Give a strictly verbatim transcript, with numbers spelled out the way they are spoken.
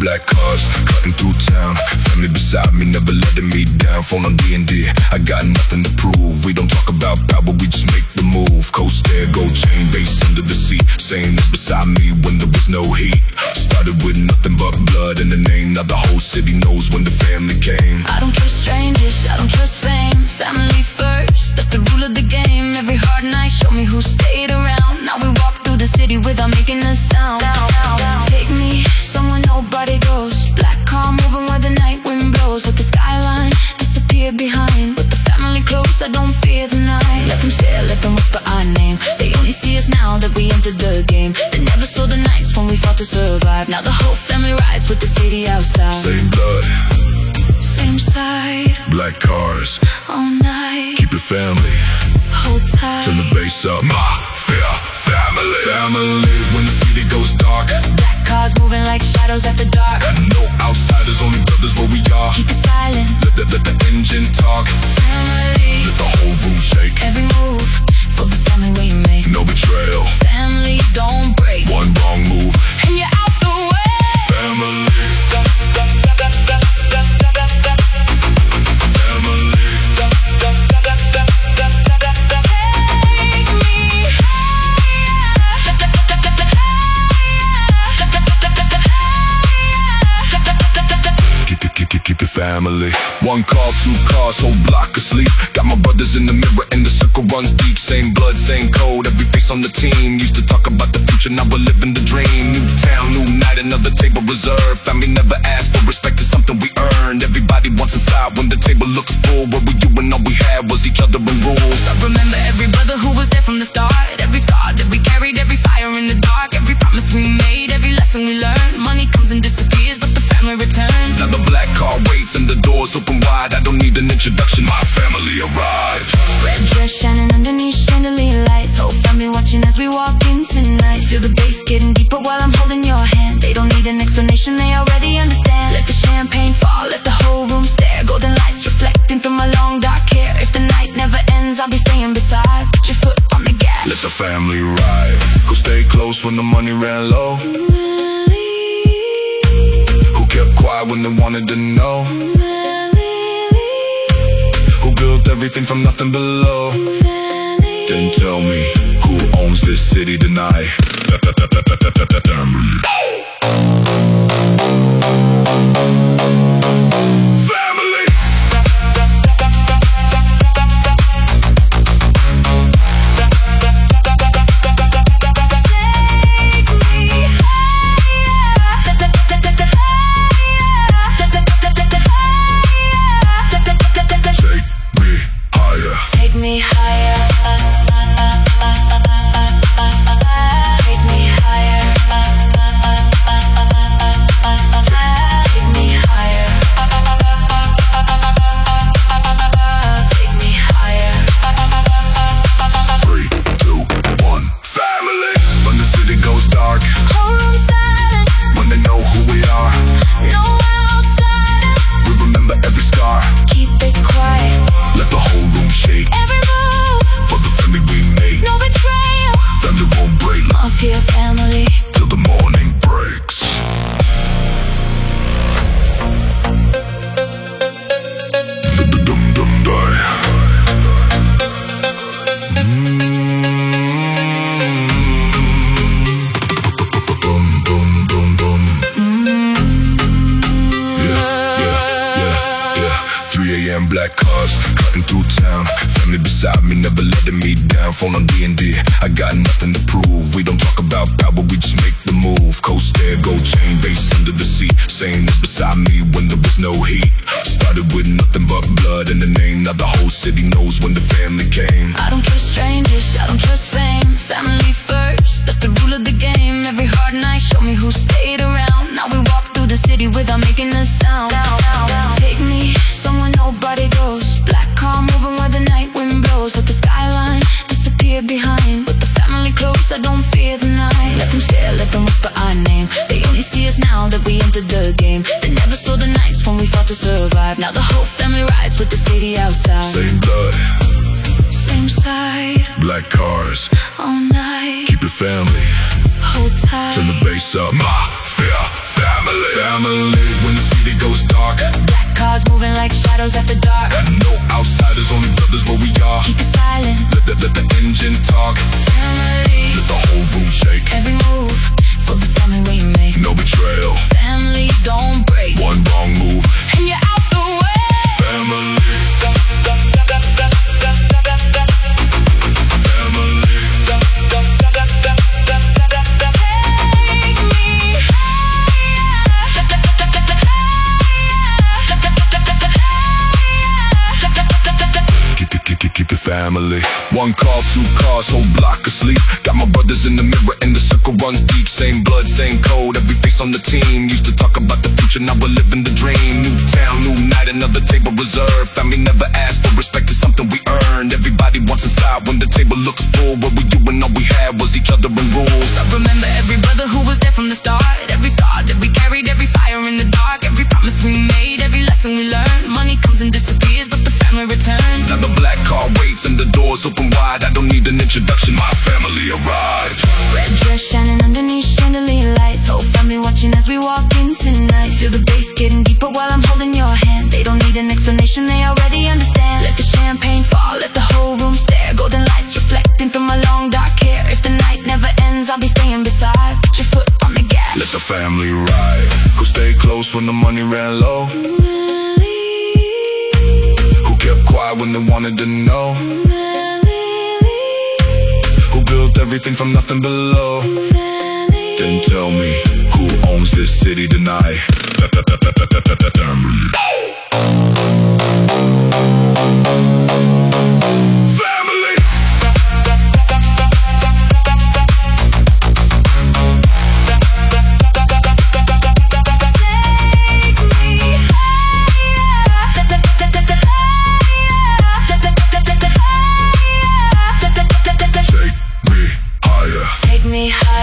black cars, cutting through town. Family beside me, never letting me down. Phone on D and D, I got nothing to prove. We don't talk about power, we just make the move. Coast there, gold chain, base under the sea. Saying this beside me when there was no heat. Started with nothing but blood in the name. Now the whole city knows when the family came. I don't trust strangers, I don't trust fame. Family first, that's the rule of the game. Every hard night showed me who stayed around. Now we walk through the city without making a sound. Take me somewhere nobody goes. Black car moving where the night wind blows. Let the skyline disappear behind. With the family close, I don't fear the night. Let them stare, let them whisper our name. They only see us now that we entered the game. They never saw the nights when we fought to survive. Now the whole family rides with the city outside. Same blood, same side, black cars, all night. Keep it family, hold tight. turn the bass up. Mafia, family, family. When the city goes dark, black cars moving like shadows after dark. and no outsiders, only brothers where we are. Keep it silent, Let the, let the engine talk. family. Let the whole room shake. Every move for the family we make. No betrayal, Family don't break. one wrong move. And you're out the way. Family, family. Take me Keep it, keep it, keep it family. One call, two cars, whole block asleep. Got my brothers in the mirror and the circle runs deep. Same blood, same code, every face on the team. Used to talk about the future, now we're living the dream. New town, new night, another table reserved. Family never asked for respect, it's something we earned. Everybody wants inside when the table looks full. Where were you when all we had was each other and rules? I remember every brother who was there from the start. Every scar that we carried, every fire in the dark. Every promise we made, every lesson we learned. Money comes and disappears, but the family returns. Now the black car waits and the doors open wide. I don't need an introduction, my family arrived. Red dress shining underneath chandelier lights. Whole family watching as we walk in tonight. Feel the bass getting deeper while I'm holding your hand. They don't need an explanation, they already understand. Let the champagne fall, let the whole room stare. Golden lights reflecting through my long dark hair. If the night never ends, I'll be staying beside. Put your foot on the gas. Let the family ride. Who stayed close when the money ran low? Who kept quiet when they wanted to know? Who built everything from nothing below? Then tell me, who owns this city tonight? Family. Family. Take me higher. Take me higher. Take me higher. Take me higher. Three, two, one. Family. When the city goes dark, Whole room silent, when they know who we are, no outsiders. we remember every scar. Keep it quiet. Let the whole room shake. Every move For the family we make, no betrayal. family won't break Mafia family. till the morning breaks. Dum-dum-dum-die. Mm. Dum-dum-dum-dum. Yeah, yeah, yeah, yeah. three A M black cars, cutting through town. Family beside me, never letting me down. Phone on D and D, I got nothing to prove. We don't talk about power, we just make the move. Coast there, gold chain, base under the sea. Saying this beside me when there was no heat. Started with nothing but blood in the name. Now the whole city knows when the family came. I don't trust strangers, I don't trust fame. Family first, that's the rule of the game. Every hard night showed me who stayed around. Now we walk through the city without making a sound. Take me somewhere nobody goes. Black car moving where the night wind blows. Let the skyline disappear behind. With the family close, I don't fear the night. Let them stare, let them whisper our name. They only see us now that we entered the game. They never saw the nights when we fought to survive. Now the whole family rides with the city outside. Same blood, Same side, black cars, all night. keep it family, Hold tight. turn the bass up. Mafia, family. family. Family, when the city goes dark. Black cars moving like shadows after dark. And no outsiders, only brothers where we are. Keep it silent. Let the, let the engine talk. Family. Let the whole room shake. Every move for the family we make. No betrayal. Family, don't break. One wrong move And you're out the way. Family. Family. Take me Keep it, keep it, keep it family. One call, two cars, whole block asleep. Got my brothers in the mirror and the circle runs deep. Same blood, same code, every face on the team. Used to talk about the future, now we're living the dream. New town, new night, another table reserved. Family never asked for respect, it's something we earned. Everybody wants inside when the table looks full. What we do and all we had was each other and rules. I remember every brother who was there from the start. Every star that we carried, every fire in the dark. Every promise we made, every lesson we learned. Money comes and disappears, but the family returns. Now the black car waits and the doors open wide. I don't need an introduction, my family arrived. Red dress shining underneath chandelier lights. Whole family watching as we walk in tonight. Feel the bass getting deeper while I'm holding your hand. They don't need an explanation, they already understand. Let the champagne fall, let the whole room stare. Golden lights reflecting through my long dark hair. If the night never ends, I'll be staying beside. Put your foot on the gas. Let the family ride. Who stayed close when the money ran low? Who kept quiet when they wanted to know? Who built everything from nothing below? Then tell me, who owns this city tonight? Family. Family. Take me higher.